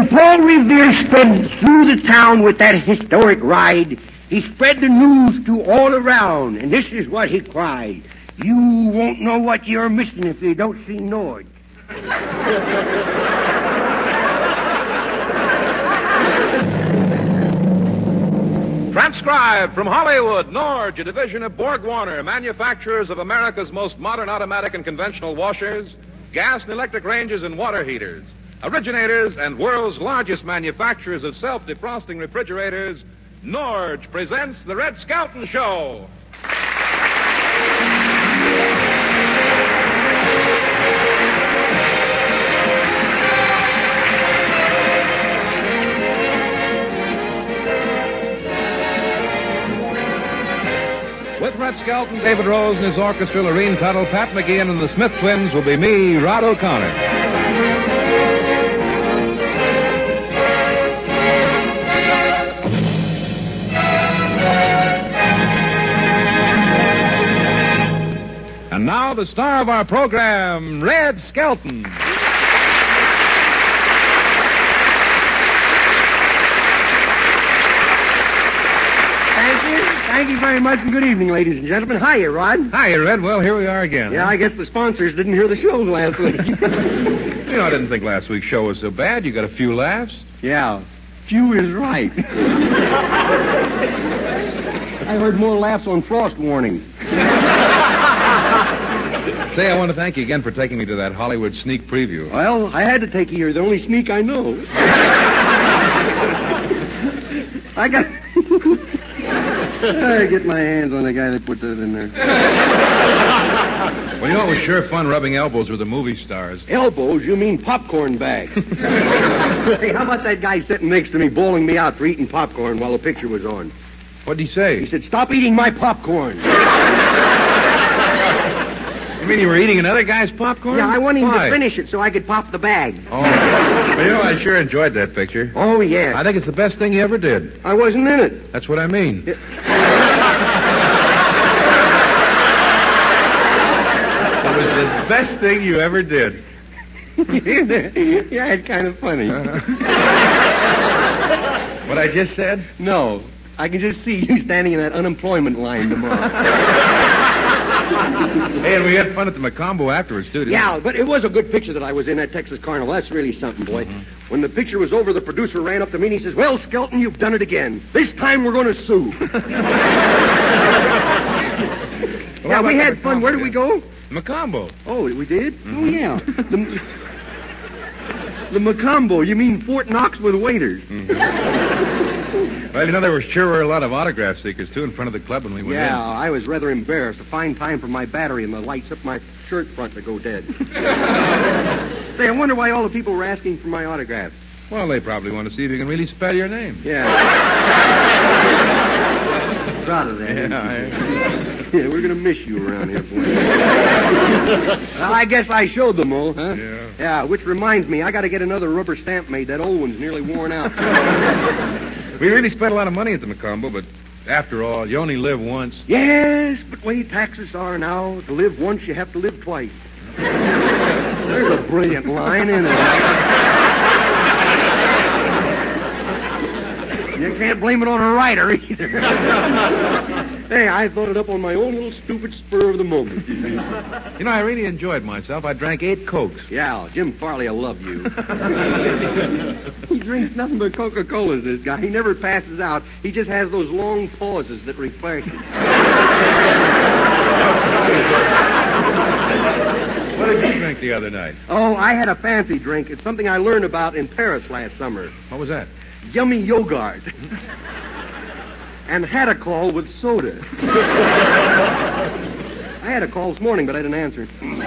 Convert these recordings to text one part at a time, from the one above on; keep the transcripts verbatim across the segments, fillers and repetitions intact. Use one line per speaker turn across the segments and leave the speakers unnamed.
When Paul Revere sped through the town with that historic ride, he spread the news to all around, and this is what he cried. You won't know what you're missing if you don't see Nord.
Transcribed from Hollywood, Norge, a division of Borg Warner, manufacturers of America's most modern automatic and conventional washers, gas and electric ranges and water heaters, originators and world's largest manufacturers of self-defrosting refrigerators, Norge presents the Red Skelton Show. With Red Skelton, David Rose and his orchestra, Lorene Tuttle, Pat McGeehan, and the Smith Twins will be me, Rod O'Connor. And now the star of our program, Red Skelton.
Thank you. Thank you very much, and good evening, ladies and gentlemen. Hiya, Rod.
Hiya, Red. Well, here we are again.
Yeah, I guess the sponsors didn't hear the shows last week.
You know, I didn't think last week's show was so bad. You got a few laughs.
Yeah, few is right. I heard more laughs on frost warnings.
Say, I want to thank you again for taking me to that Hollywood sneak preview.
Well, I had to take you. You're the only sneak I know. I got... I get my hands on the guy that put that in there.
Well, you know, it was sure fun rubbing elbows with the movie stars.
Elbows? You mean popcorn bag. Hey, how about that guy sitting next to me bawling me out for eating popcorn while the picture was on?
What'd he say?
He said, stop eating my popcorn.
You mean you were eating another guy's popcorn?
Yeah, I want him
Why?
to finish it so I could pop the bag.
Oh. Well, you know, I sure enjoyed that picture.
Oh, yeah.
I think it's the best thing you ever did.
I wasn't in it.
That's what I mean.
It...
It was the best thing you ever did.
Yeah, it's kind of funny.
Uh-huh. What I just said?
No. I can just see you standing in that unemployment line tomorrow.
Hey, and we had fun at the Macombo afterwards, too, didn't
Yeah,
we?
but it was a good picture that I was in at Texas Carnival. That's really something, boy. Mm-hmm. When the picture was over, the producer ran up to me and he says, well, Skelton, you've done it again. This time we're going to sue.
Well,
yeah, we had fun. Where did we go?
Macombo.
Oh, we did?
Mm-hmm.
Oh, yeah. The, the Macombo. You mean Fort Knox with waiters.
Mm-hmm. Well, you know, there were sure were a lot of autograph seekers, too, in front of the club when we went
yeah,
in.
Yeah, I was rather embarrassed. A fine time for my battery and the lights up my shirt front to go dead. Say, I wonder why all the people were asking for my autograph.
Well, they probably want to see if you can really spell your name.
Yeah. Proud of that.
Yeah, I...
yeah, we're going to miss you around here, boy. Well, I guess I showed them all, huh?
Yeah.
Yeah, which reminds me, I got to get another rubber stamp made. That old one's nearly worn out.
We really spent a lot of money at the Macombo, but after all, you only live once.
Yes, but way taxes are now, to live once, you have to live twice. There's a brilliant line in it. You can't blame it on a writer either. Hey, I thought it up on my own little stupid spur of the moment.
You know, I really enjoyed myself. I drank eight Cokes.
Yeah, Jim Farley will love you. He drinks nothing but Coca-Colas, this guy. He never passes out. He just has those long pauses that refresh.
What did you drink the other night?
Oh, I had a fancy drink. It's something I learned about in Paris last summer.
What was that?
Yummy yogurt. And had a call with soda. I had a call this morning, but I didn't answer.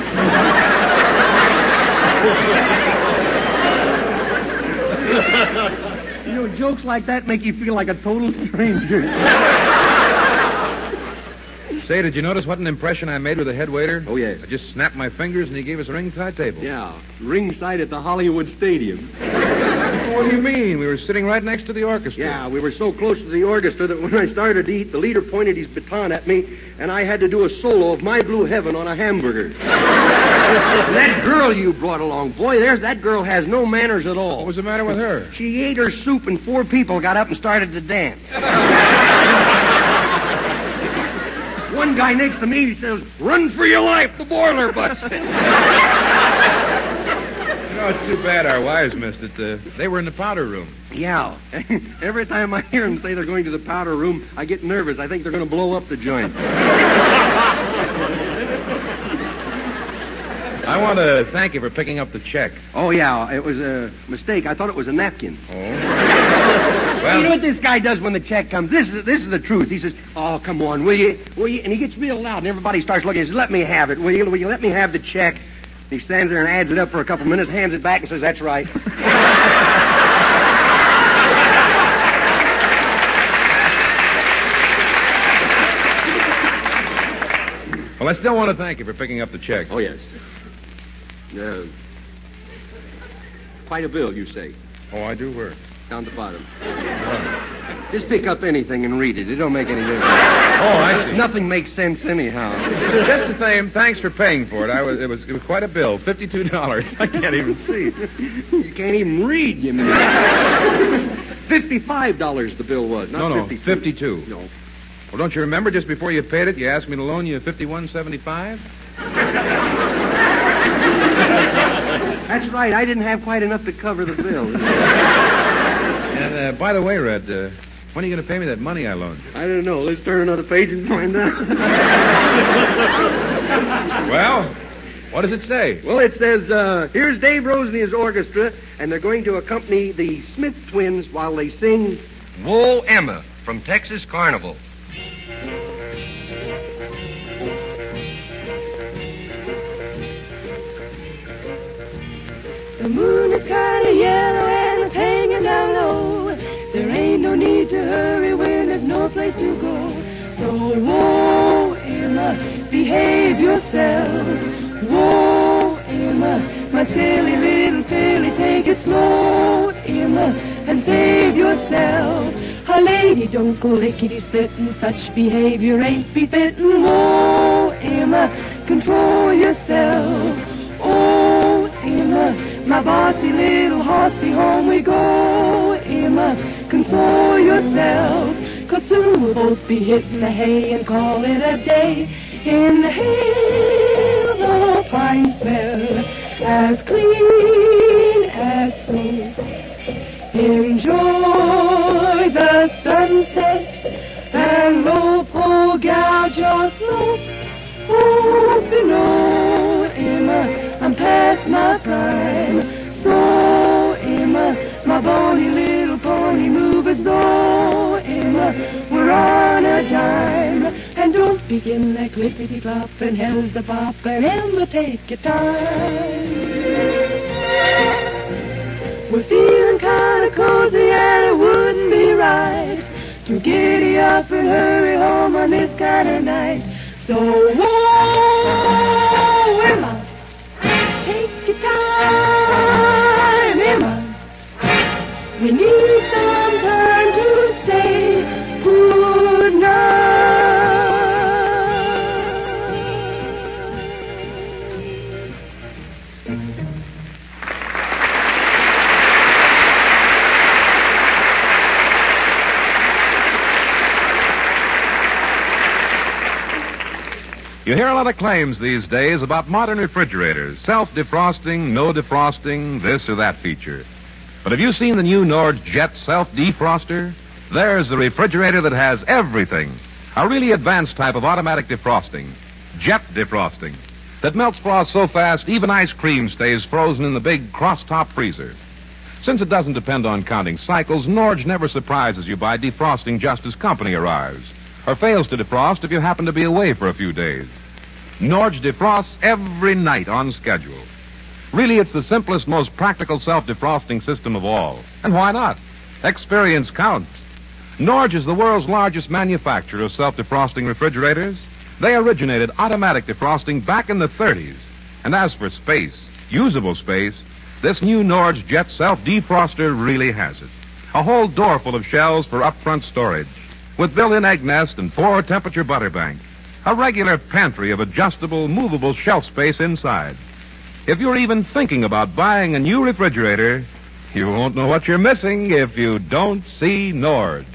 You know, jokes like that make you feel like a total stranger.
Say, did you notice what an impression I made with the head waiter?
Oh, yes.
I just snapped my fingers and he gave us a ringside table.
Yeah, ringside at the Hollywood Stadium.
What do you mean? We were sitting right next to the orchestra.
Yeah, we were so close to the orchestra that when I started to eat, the leader pointed his baton at me, and I had to do a solo of My Blue Heaven on a hamburger. That girl you brought along, boy, there's that girl has no manners at all.
What was the matter with her?
She ate her soup, and four people got up and started to dance. One guy next to me, he says, "Run for your life, the boiler busted."
You know, it's too bad our wives missed it. Uh, they were in the powder room.
Yeah. Every time I hear them say they're going to the powder room, I get nervous. I think they're going to blow up the joint.
I want to thank you for picking up the check.
Oh, yeah, it was a mistake. I thought it was a napkin.
Oh?
Well, you know what this guy does when the check comes? This is this is the truth. He says, "Oh, come on, will you? Will you?" And he gets real loud, and everybody starts looking. He says, "Let me have it. Will you? Will you let me have the check?" He stands there and adds it up for a couple minutes, hands it back, and says, "That's right."
Well, I still want to thank you for picking up the check.
Oh, yes. Uh, quite a bill, you say?
Oh, I do work.
Down the bottom. Just pick up anything and read it. It don't make any difference.
Oh, I see.
Nothing makes sense anyhow.
Just the same, thanks for paying for it. I was, it was, it was quite a bill, fifty-two dollars. I can't even see.
You can't even read, you mean. Fifty-five dollars the bill was, not
no, no,
fifty-two.
fifty-two.
No.
Well, don't you remember just before you paid it, you asked me to loan you fifty-one seventy-five?
That's right. I didn't have quite enough to cover the bill.
And uh, by the way, Red, uh, when are you going to pay me that money I loaned you?
I don't know. Let's turn another page and find out.
Well, what does it say?
Well, it says, uh, here's Dave Rose and his orchestra, and they're going to accompany the Smith twins while they sing Whoa, Emma from Texas Carnival.
The moon is kind of yellow and it's hanging down low. There ain't no need to hurry when there's no place to go. So, whoa, Emma, behave yourself. Whoa, Emma, my silly little filly, take it slow, Emma, and save yourself. A lady, don't go lickety-splitting, such behavior ain't befitting. Whoa, Emma, control yourself. Oh, Emma, my bossy little horsey, home we go, Emma, console yourself, 'cause soon we'll both be hitting the hay and call it a day. In the hay, the fine smell, as clean as soap. Enjoy the sunset and loaf, oh, gouge your slope. Oh, you know, Emma, I'm past my prime. So, Emma, my bonny little pony, move as though, Emma, we're on a dime. And don't begin that clippity-clop and hell's the bop, and Emma, take your time. We're feeling kind of cozy and it wouldn't be right to giddy up and hurry home on this kind of night. So, whoa, Emma, take your time, Emma. We need some time to say good night.
You hear a lot of claims these days about modern refrigerators. Self-defrosting, no defrosting, this or that feature. But have you seen the new Nord Jet self-defroster? There's the refrigerator that has everything. A really advanced type of automatic defrosting. Jet defrosting. That melts frost so fast, even ice cream stays frozen in the big cross-top freezer. Since it doesn't depend on counting cycles, Nord never surprises you by defrosting just as company arrives, or fails to defrost if you happen to be away for a few days. Nord defrosts every night on schedule. Really, it's the simplest, most practical self-defrosting system of all. And why not? Experience counts. Nord is the world's largest manufacturer of self-defrosting refrigerators. They originated automatic defrosting back in the thirties. And as for space, usable space, This new Nord's Jet Self-Defroster really has it. A whole door full of shelves for up-front storage, with built-in egg nest and four-temperature butter bank. A regular pantry of adjustable, movable shelf space inside. If you're even thinking about buying a new refrigerator, you won't know what you're missing if you don't see Nord's.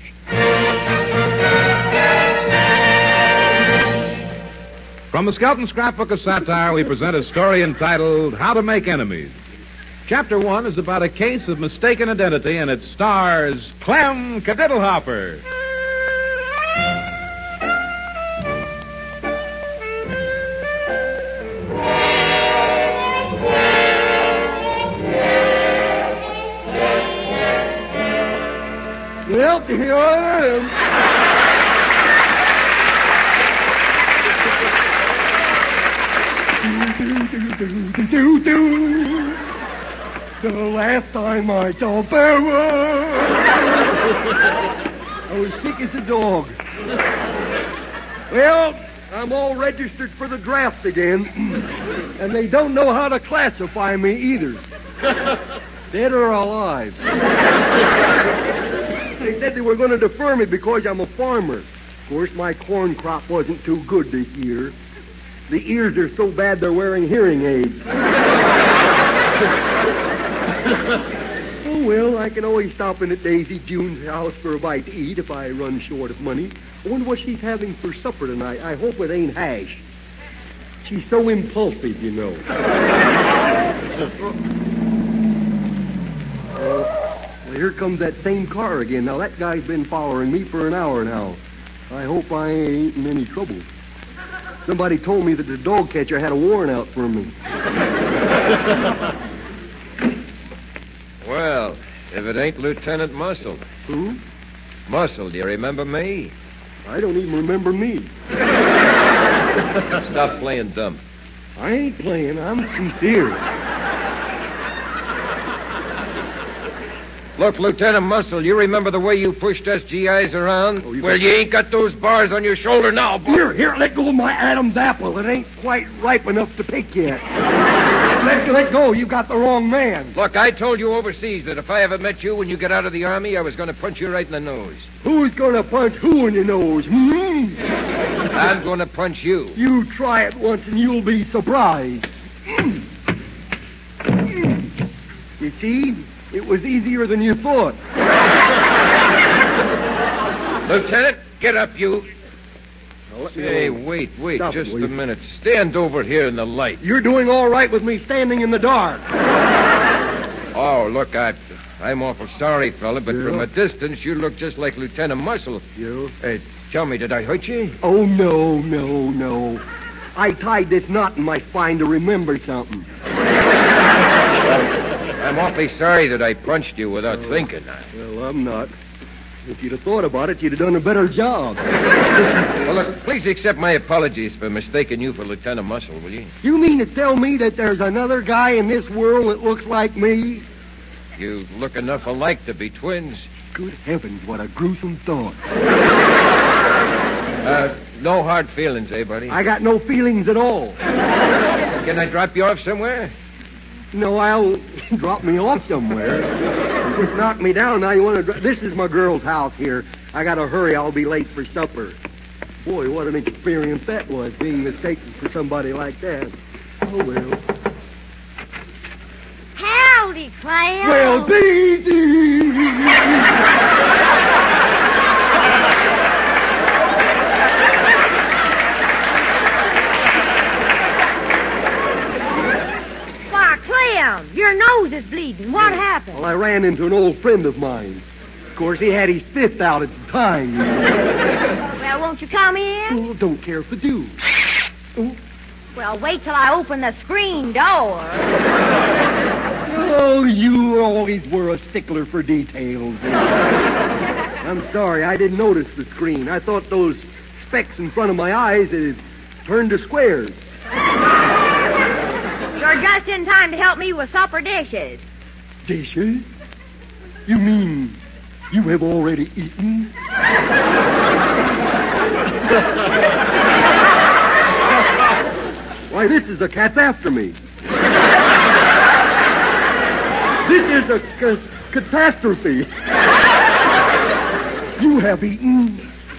From the Skelton Scrapbook of Satire, we present a story entitled How to Make Enemies. Chapter one is about a case of mistaken identity, and it stars Clem Kadiddlehopper.
Well, here I am. The last time I saw Barrow, I was sick as a dog. Well, I'm all registered for the draft again, and they don't know how to classify me either. Dead or alive. They said they were going to defer me because I'm a farmer. Of course, my corn crop wasn't too good this year. The ears are so bad they're wearing hearing aids. Oh, well, I can always stop in at Daisy June's house for a bite to eat if I run short of money. I wonder what she's having for supper tonight. I hope it ain't hash. She's so impulsive, you know. uh, well, here comes that same car again. Now, that guy's been following me for an hour now. I hope I ain't in any trouble. Somebody told me that the dog catcher had a warrant out for me.
Well, if it ain't Lieutenant Muscle.
Who?
Muscle, do you remember me?
I don't even remember me.
Stop playing dumb.
I ain't playing. I'm sincere.
Look, Lieutenant Muscle, you remember the way you pushed us G Is around?
Oh, you
well,
got-
you ain't got those bars on your shoulder now, boy.
Here, here, let go of my Adam's apple. It ain't quite ripe enough to pick yet. let, let go. You got the wrong man.
Look, I told you overseas that if I ever met you when you get out of the Army, I was going to punch you right in the nose.
Who's going to punch who in the nose? Hmm?
I'm going to punch you.
You try it once and you'll be surprised. You see, it was easier than you thought.
Lieutenant, get up, you.
Now, let me
Hey,
alone.
wait, wait,
Stop it,
just
will
a
you?
minute. Stand over here in the light.
You're doing all right with me standing in the dark.
Oh, look, I, I'm awful sorry, fella, but
Yeah?
from a distance, you look just like Lieutenant Muscle.
You?
Hey, tell me, did I hurt you?
Oh, no, no, no. I tied this knot in my spine to remember something.
I'm awfully sorry that I punched you without
Oh.
thinking.
Well, I'm not. If you'd have thought about it, you'd have done a better job.
Well, look, please accept my apologies for mistaking you for Lieutenant Muscle, will you?
You mean to tell me that there's another guy in this world that looks like me?
You look enough alike to be twins.
Good heavens, what a gruesome thought.
Uh, no hard feelings, eh, buddy?
I got no feelings at all.
Can I drop you off somewhere?
No, I'll drop me off somewhere. You just knock me down. Now you want to... Dr- this is my girl's house here. I got to hurry. I'll be late for supper. Boy, what an experience that was, being mistaken for somebody like that. Oh, well.
Howdy, Clem.
Well, Daisy!
Why, Clem, your nose is bleeding. What happened?
Well, I ran into an old friend of mine. Of course, he had his fifth out at the time.
Well, won't you come in?
Oh, don't care if I do. Oh,
Well, wait till I open the screen door.
oh, you always were a stickler for details. I'm sorry, I didn't notice the screen. I thought those specks in front of my eyes had turned to squares.
You're just in time to help me with supper dishes.
Dishes? You mean you have already eaten? Why, this is a cat's after me.
This is a ca- catastrophe. You have eaten.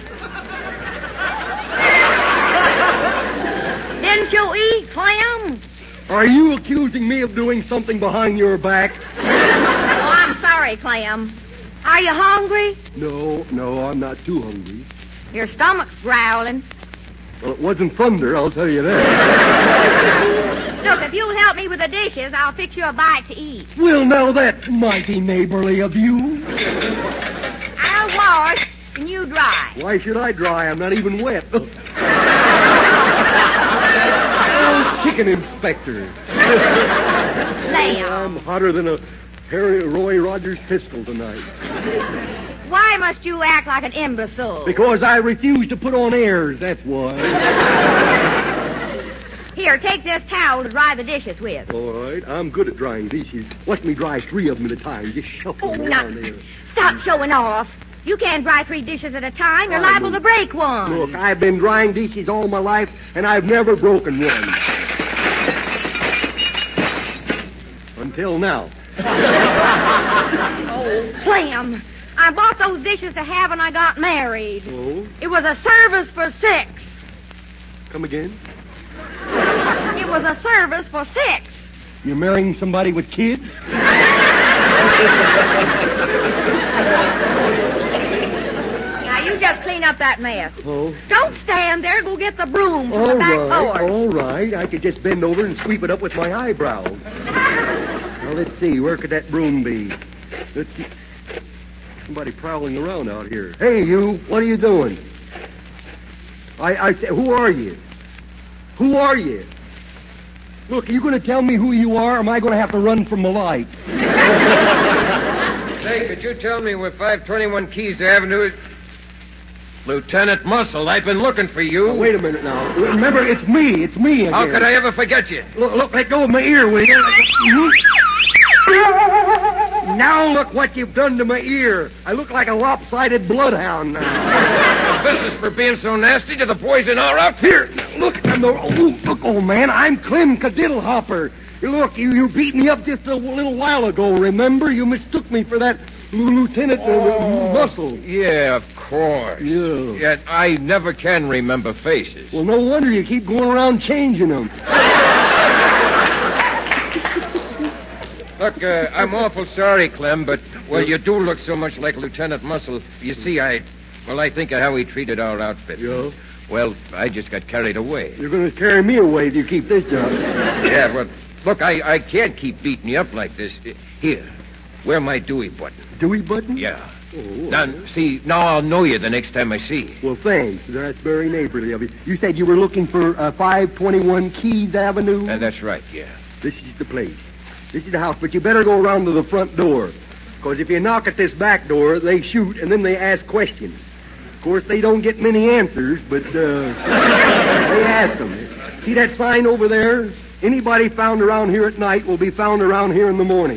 Didn't you eat, Clem?
Are you accusing me of doing something behind your back?
Oh, I'm sorry, Clem. Are you hungry?
No, no, I'm not too hungry.
Your stomach's growling.
Well, it wasn't thunder, I'll tell you that.
Look, if you'll help me with the dishes, I'll fix you a bite to eat.
Well, now that's mighty neighborly of you.
I'll wash and you dry.
Why should I dry? I'm not even wet. Oh, chicken inspector.
Clem.
I'm hotter than a Harry Roy Rogers pistol tonight.
Why must you act like an imbecile?
Because I refuse to put on airs, that's why.
Here, take this towel to dry the dishes with.
All right, I'm good at drying dishes. Watch me dry three of them at a time. Just shuffle
Oh,
them
now,
around there.
stop showing off. You can't dry three dishes at a time. You're liable to break one.
Look, I've been drying dishes all my life, and I've never broken one. Until now.
Oh, Clem, I bought those dishes to have when I got married.
Oh?
It was a service for six.
Come again?
It was a service for six.
You're marrying somebody with kids?
Now, you just clean up that mess.
Oh?
Don't stand there. Go get the broom from
All
the back
right,
porch.
all right. I could just bend over and sweep it up with my eyebrows. Now, let's see. Where could that broom be? Let's see. Somebody prowling around out here. Hey, you. What are you doing? I, I say, who are you? Who are you? Look, are you going to tell me who you are, or am I going to have to run from the light?
Say, could you tell me where five twenty-one Keys Avenue is? Lieutenant Muscle, I've been looking for you.
Now, wait a minute now. Remember, it's me. It's me again.
How could I ever forget you?
Look, look, let go of my ear, will you? Now look what you've done to my ear. I look like a lopsided bloodhound now.
This is for being so nasty to the boys in our outfit.
Here, look, I'm the, oh, look, old man, I'm Clem Cadiddlehopper. Look, you, you beat me up just a little while ago, remember? You mistook me for that Lieutenant uh,
Oh,
Muscle.
Yeah, of course.
Yeah.
Yet I never can remember faces.
Well, no wonder you keep going around changing them.
Look, uh, I'm awful sorry, Clem, but, well, you do look so much like Lieutenant Muscle. You see, I, well, I think of how he treated our outfit.
Yeah?
Well, I just got carried away.
You're going to carry me away if you keep this job.
Yeah, but, look, I, I can't keep beating you up like this. Here, wear my Dewey button.
Dewey button?
Yeah.
Oh,
Now, see, now I'll know you the next time I see you.
well, thanks. That's very neighborly of you. You said you were looking for uh, five twenty-one Keys Avenue?
Uh, that's right, yeah.
This is the place. This is the house, but you better go around to the front door. Because if you knock at this back door, they shoot, and then they ask questions. Of course, they don't get many answers, but uh, they ask them. See that sign over there? Anybody found around here at night will be found around here in the morning.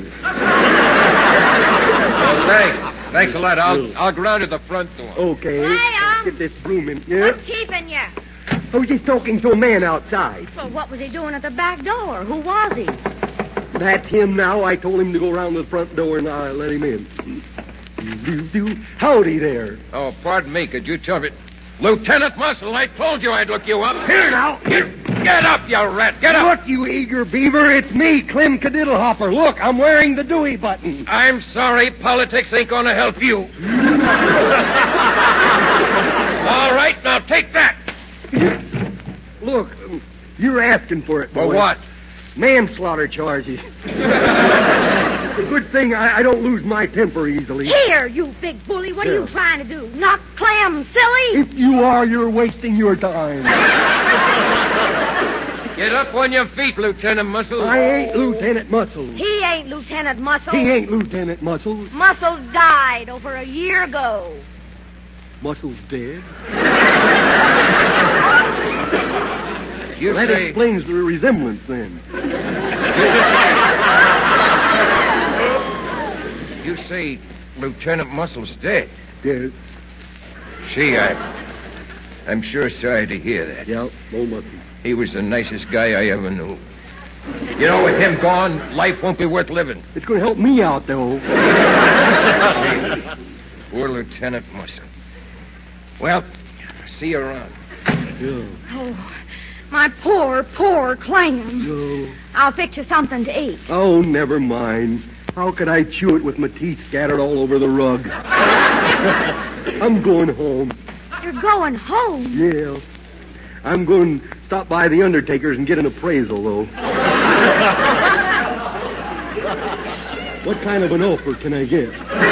Well, thanks. Thanks a lot. I'll, I'll go around to the front door.
Okay.
Graham!
Let's get this broom in. Yeah?
What's keeping you?
I was just talking to a man outside.
Well, what was he doing at the back door? Who was he?
That's him now. I told him to go around to the front door, and I let him in. Do, do. Howdy there.
Oh, pardon me. Could you tell me? Lieutenant Muscle, I told you I'd look you up.
Here now.
Here. Get up, you rat. Get up.
Look, you eager beaver, it's me, Clem Cadiddlehopper. Look, I'm wearing the Dewey button.
I'm sorry. Politics ain't going to help you. All right, now take that.
Look, you're asking for it,
For
boy.
what?
Manslaughter charges. It's a good thing I, I don't lose my temper easily.
Here, you big bully. What are
Yeah.
you trying to do? Knock Clem silly?
If you are, you're wasting your time.
Get up on your feet, Lieutenant Muscle.
I ain't Lieutenant Muscle.
He ain't Lieutenant Muscle.
He ain't Lieutenant Muscle.
Muscle died over a year ago.
Muscle's dead.
You
That
say...
explains the resemblance, then.
You say Lieutenant Muscle's dead.
Dead.
Gee, I... I'm sure sorry to hear that.
Yeah, old Muscle.
He was the nicest guy I ever knew. You know, with him gone, life won't be worth living.
It's going to help me out, though.
Poor Lieutenant Muscle. Well, see you around.
Yeah.
Oh, my poor, poor clam.
No.
I'll fix you something to eat.
Oh, never mind. How could I chew it with my teeth scattered all over the rug? I'm going home.
You're going home?
Yeah. I'm going to stop by the undertaker's and get an appraisal, though. What kind of an offer can I get?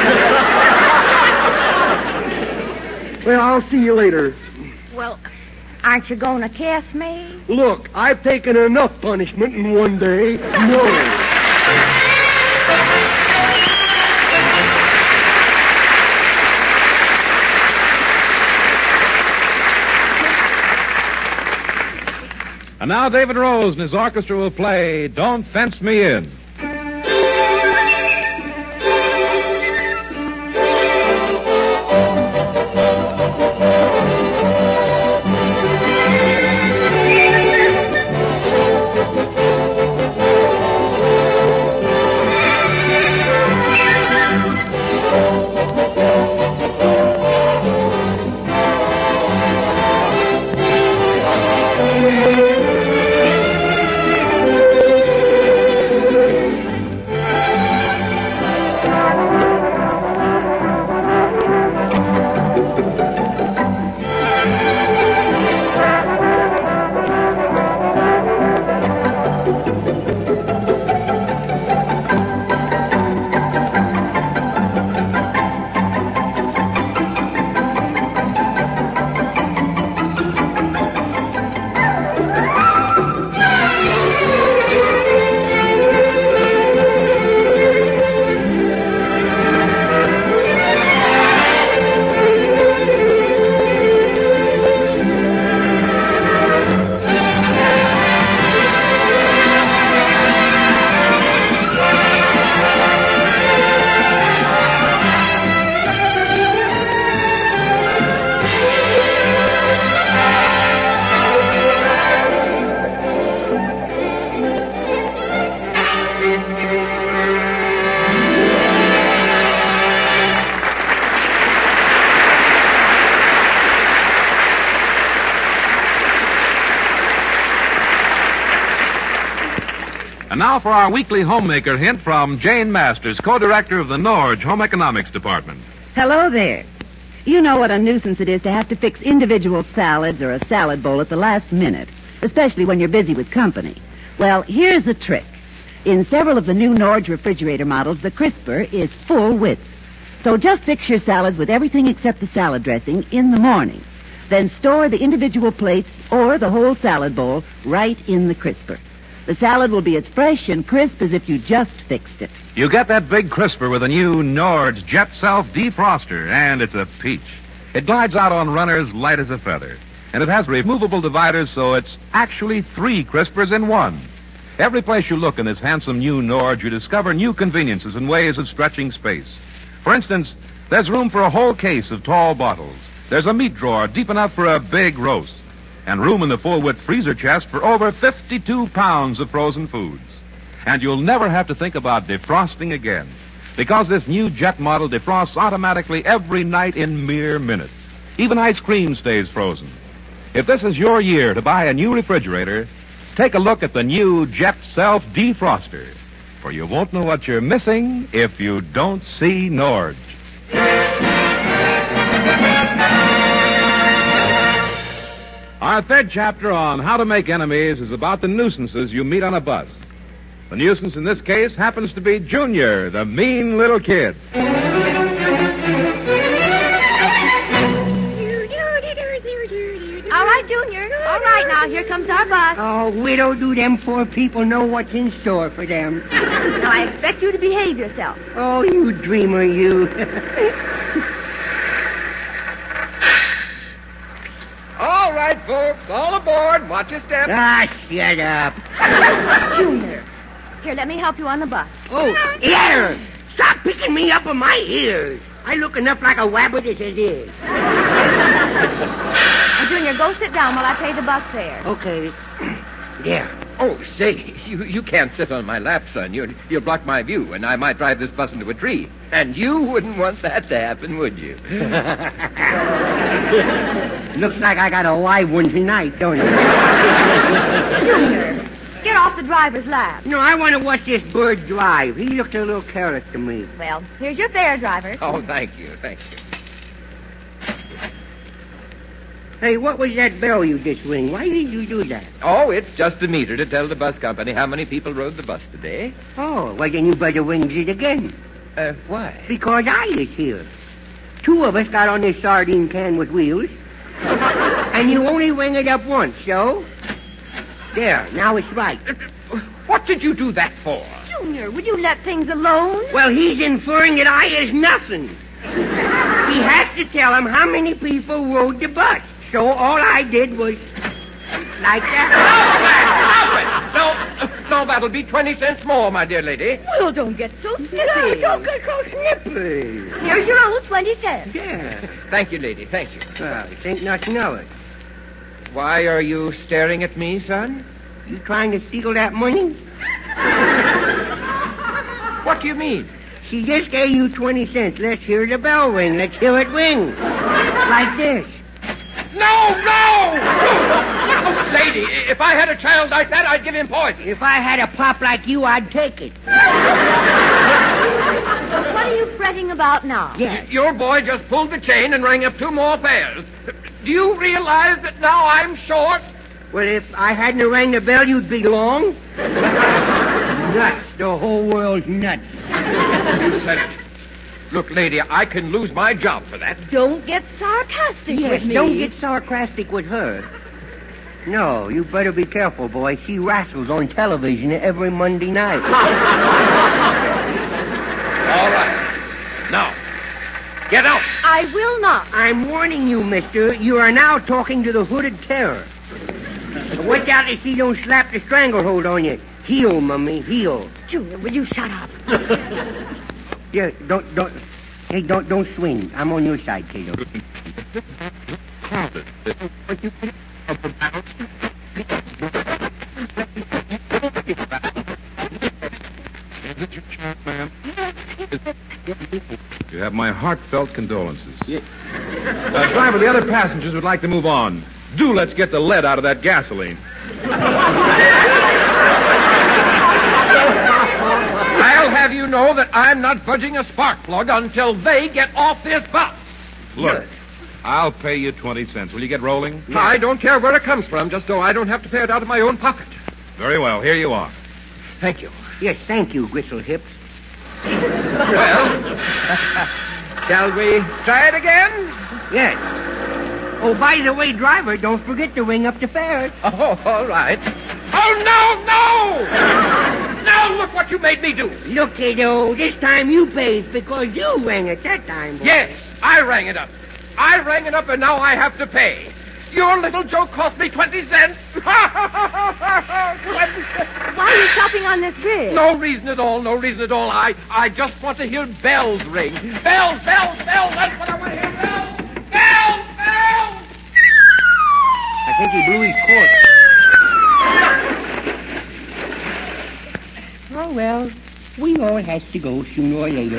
Well, I'll see you later.
Well, aren't you going to kiss me?
Look, I've taken enough punishment in one day. No.
And now David Rose and his orchestra will play Don't Fence Me In. And now for our weekly homemaker hint from Jane Masters, co-director of the Norge Home Economics Department.
Hello there. You know what a nuisance it is to have to fix individual salads or a salad bowl at the last minute, especially when you're busy with company. Well, here's the trick. In several of the new Norge refrigerator models, the crisper is full width. So just fix your salads with everything except the salad dressing in the morning. Then store the individual plates or the whole salad bowl right in the crisper. The salad will be as fresh and crisp as if you just fixed it.
You get that big crisper with a new Norge Jet Self defroster, and it's a peach. It glides out on runners light as a feather, and it has removable dividers, so it's actually three crispers in one. Every place you look in this handsome new Norge, you discover new conveniences and ways of stretching space. For instance, there's room for a whole case of tall bottles. There's a meat drawer deep enough for a big roast. And room in the full-width freezer chest for over fifty-two pounds of frozen foods. And you'll never have to think about defrosting again, because this new jet model defrosts automatically every night in mere minutes. Even ice cream stays frozen. If this is your year to buy a new refrigerator, take a look at the new Jet Self defroster, for you won't know what you're missing if you don't see Norge. Our third chapter on how to make enemies is about the nuisances you meet on a bus. The nuisance in this case happens to be Junior, the mean little kid.
All right, Junior. All right, now, here comes our bus.
Oh, widow, do them poor people know what's in store for them?
Now, I expect you to behave yourself.
Oh, you dreamer, you.
All right, folks, all aboard. Watch your step.
Ah, shut up.
Junior. Here, let me help you on the bus.
Oh, here! Stop picking me up on my ears. I look enough like a wabbit as it is.
Now, Junior, go sit down while I pay the bus fare.
Okay. There.
Oh, say, you, you can't sit on my lap, son. You'll, you'll block my view, and I might drive this bus into a tree. And you wouldn't want that to happen, would you?
Looks like I got a live one tonight, don't it?
Junior, get off the driver's lap.
No, I want to watch this bird drive. He looked a little careless to me.
Well, here's your fare, driver.
Oh, thank you, thank you.
Hey, what was that bell you just rang? Why did you do that?
Oh, it's just a meter to tell the bus company how many people rode the bus today.
Oh, well, then you better ring it again.
Uh, why?
Because I is here. Two of us got on this sardine can with wheels. And you only ring it up once, so? There, now it's right.
What did you do that for?
Junior, will you let things alone?
Well, he's inferring that I is nothing. He has to tell him how many people rode the bus. So all I did was like that.
No, no, that'll be twenty cents more, my dear lady.
Well, don't get so snippy.
No, don't get so snippy.
Here's your old twenty cents.
Yeah.
Thank you, lady, thank you.
Well, you think nothing of it.
Why are you staring at me, son?
You trying to steal that money?
What do you mean?
She just gave you twenty cents. Let's hear the bell ring. Let's hear it ring. Like this.
No, no! No! Lady, if I had a child like that, I'd give him poison.
If I had a pop like you, I'd take it.
What are you fretting about now?
Yes.
Your boy just pulled the chain and rang up two more fares. Do you realize that now I'm short?
Well, if I hadn't rang the bell, you'd be long. Nuts. The whole world's nuts.
You said it. Look, lady, I can lose my job for that.
Don't get sarcastic
Yes,
with me.
don't get sarcastic with her. No, you better be careful, boy. She wrestles on television every Monday night.
All right. Now, get out.
I will not.
I'm warning you, mister. You are now talking to the hooded terror. Watch out that she don't slap the stranglehold on you. Heel, mummy, heel.
Junior, will you shut up?
Yeah, don't, don't, hey, don't, don't swing. I'm on your side, Cato.
You have my heartfelt condolences. Yeah. Uh, driver, the other passengers would like to move on. Do let's get the lead out of that gasoline.
I'll have you know that I'm not budging a spark plug until they get off this bus.
Look, I'll pay you twenty cents. Will you get rolling?
I don't care where it comes from, just so I don't have to pay it out of my own pocket.
Very well. Here you are.
Thank you.
Yes, thank you, Gristle Hips.
Well, shall we try it again?
Yes. Oh, by the way, driver, don't forget to ring up the fares.
Oh, all right. Oh, no, no! Now look what you made me do.
Look, Cato, this time you paid because you rang it that time, boy.
Yes, I rang it up. I rang it up, and now I have to pay. Your little joke cost me twenty cents. twenty cents.
Why are you stopping on this bridge?
No reason at all, no reason at all. I, I just want to hear bells ring. Bells, bells, bells. That's what I want to hear. Bells, bells, bells.
I think he blew his cork. Oh, well, we all has to go sooner or later.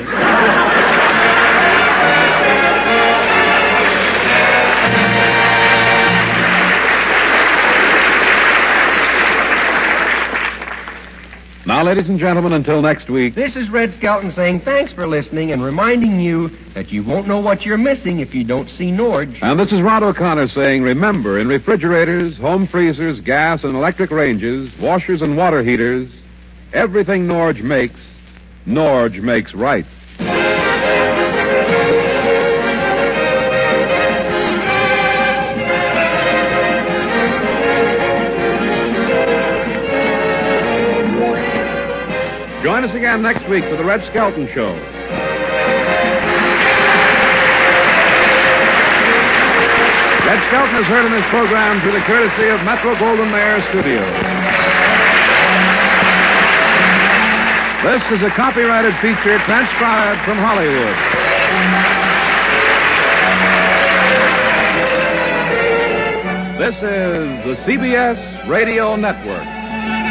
Now, ladies and gentlemen, until next week.
This is Red Skelton saying thanks for listening and reminding you that you won't know what you're missing if you don't see Norge.
And this is Rod O'Connor saying, remember, in refrigerators, home freezers, gas and electric ranges, washers and water heaters, everything Norge makes, Norge makes right. Join us again next week for the Red Skelton Show. Red Skelton is heard in this program through the courtesy of Metro Goldwyn Mayer Studios. This is a copyrighted feature transcribed from Hollywood. This is the C B S Radio Network.